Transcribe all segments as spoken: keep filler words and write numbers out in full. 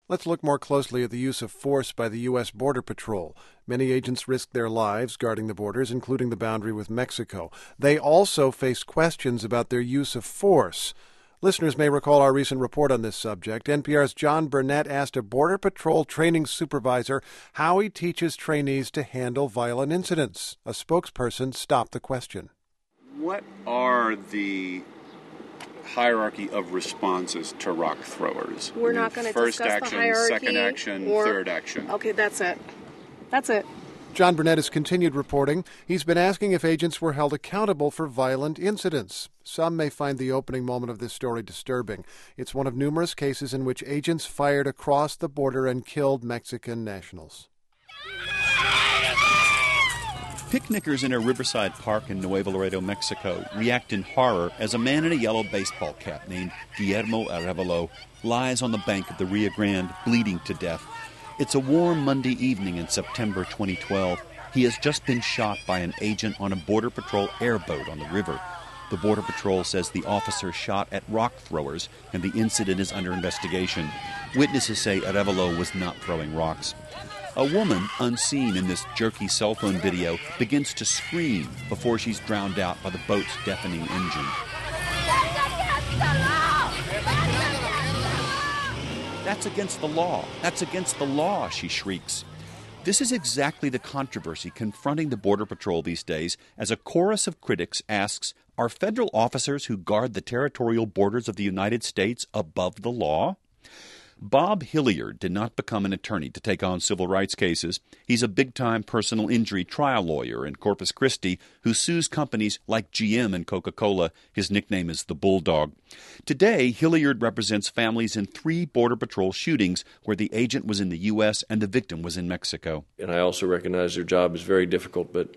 Let's look more closely at the use of force by the U S. Border Patrol. Many agents risk their lives guarding the borders, including the boundary with Mexico. They also face questions about their use of force. Listeners may recall our recent report on this subject. N P R's John Burnett asked a Border Patrol training supervisor how he teaches trainees to handle violent incidents. A spokesperson stopped the question. What are the hierarchy of responses to rock throwers? We're not going to First discuss action, the hierarchy. second action, or... third action. Okay, that's it. That's it. John Burnett has continued reporting. He's been asking if agents were held accountable for violent incidents. Some may find the opening moment of this story disturbing. It's one of numerous cases in which agents fired across the border and killed Mexican nationals. Picnickers in a riverside park in Nuevo Laredo, Mexico, react in horror as a man in a yellow baseball cap named Guillermo Arevalo lies on the bank of the Rio Grande, bleeding to death. It's a warm Monday evening in September twenty twelve. He has just been shot by an agent on a Border Patrol airboat on the river. The Border Patrol says the officer shot at rock throwers, and the incident is under investigation. Witnesses say Arevalo was not throwing rocks. A woman, unseen in this jerky cell phone video, begins to scream before she's drowned out by the boat's deafening engine. That's against the law. That's against the law, she shrieks. This is exactly the controversy confronting the Border Patrol these days as a chorus of critics asks, are federal officers who guard the territorial borders of the United States above the law? Bob Hilliard did not become an attorney to take on civil rights cases. He's a big-time personal injury trial lawyer in Corpus Christi who sues companies like G M and Coca-Cola. His nickname is the Bulldog. Today, Hilliard represents families in three Border Patrol shootings where the agent was in the U S and the victim was in Mexico. And I also recognize their job is very difficult, but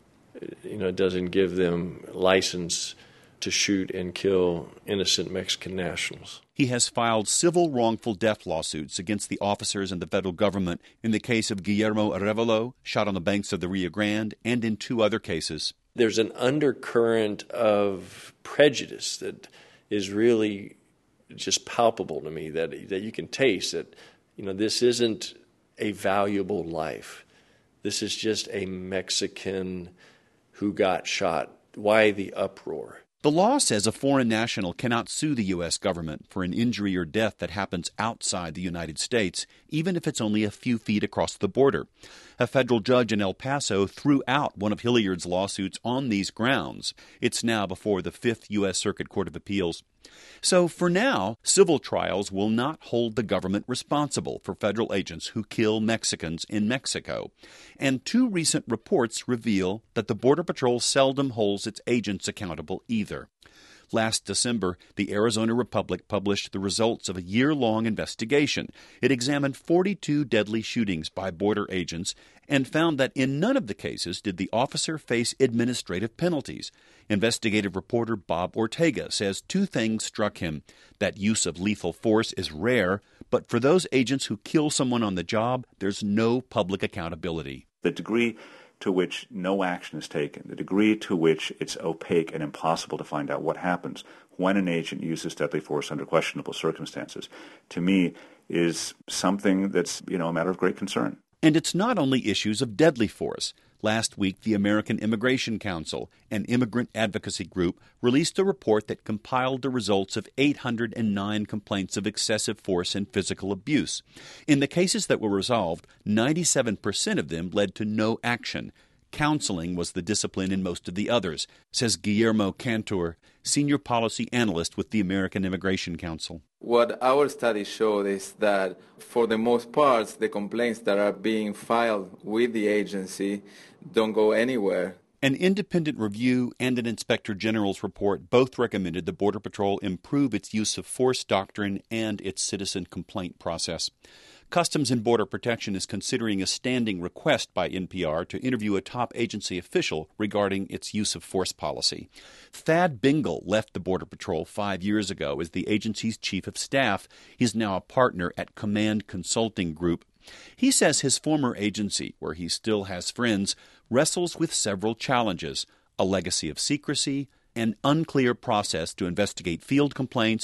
you know, it doesn't give them license to shoot and kill innocent Mexican nationals. He has filed civil wrongful death lawsuits against the officers and the federal government in the case of Guillermo Arevalo, shot on the banks of the Rio Grande, and in two other cases. There's an undercurrent of prejudice that is really just palpable to me, that that you can taste that, you know, this isn't a valuable life. This is just a Mexican who got shot. Why the uproar? The law says a foreign national cannot sue the U S government for an injury or death that happens outside the United States, even if it's only a few feet across the border. A federal judge in El Paso threw out one of Hilliard's lawsuits on these grounds. It's now before the Fifth U S. Circuit Court of Appeals. So for now, civil trials will not hold the government responsible for federal agents who kill Mexicans in Mexico. And two recent reports reveal that the Border Patrol seldom holds its agents accountable either. Last December, the Arizona Republic published the results of a year-long investigation. It examined forty-two deadly shootings by border agents and found that in none of the cases did the officer face administrative penalties. Investigative reporter Bob Ortega says two things struck him: that use of lethal force is rare, but for those agents who kill someone on the job, there's no public accountability. The degree to which no action is taken, the degree to which it's opaque and impossible to find out what happens when an agent uses deadly force under questionable circumstances, to me is something that's, you know, a matter of great concern. And it's not only issues of deadly force. Last week, the American Immigration Council, an immigrant advocacy group, released a report that compiled the results of eight hundred nine complaints of excessive force and physical abuse. In the cases that were resolved, ninety-seven percent of them led to no action. Counseling was the discipline in most of the others, says Guillermo Cantor, senior policy analyst with the American Immigration Council. What our study showed is that for the most part, the complaints that are being filed with the agency don't go anywhere. An independent review and an Inspector General's report both recommended the Border Patrol improve its use of force doctrine and its citizen complaint process. Customs and Border Protection is considering a standing request by N P R to interview a top agency official regarding its use of force policy. Thad Bingle left the Border Patrol five years ago as the agency's chief of staff. He's now a partner at Command Consulting Group. He says his former agency, where he still has friends, wrestles with several challenges: a legacy of secrecy, an unclear process to investigate field complaints,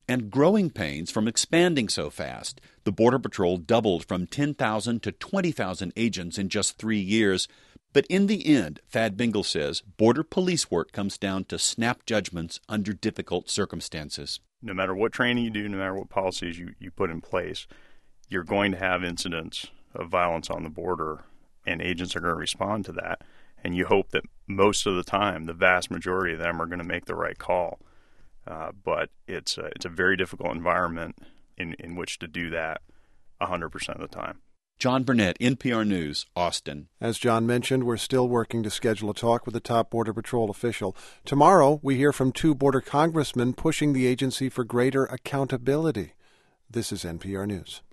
and growing pains from expanding so fast. The Border Patrol doubled from ten thousand to twenty thousand agents in just three years. But in the end, Thad Bingle says, border police work comes down to snap judgments under difficult circumstances. No matter what training you do, no matter what policies you, you put in place, you're going to have incidents of violence on the border, and agents are going to respond to that. And you hope that most of the time, the vast majority of them are going to make the right call. Uh, but it's a, it's a very difficult environment in, in which to do that one hundred percent of the time. John Burnett, N P R News, Austin. As John mentioned, we're still working to schedule a talk with a top Border Patrol official. Tomorrow, we hear from two border congressmen pushing the agency for greater accountability. This is N P R News.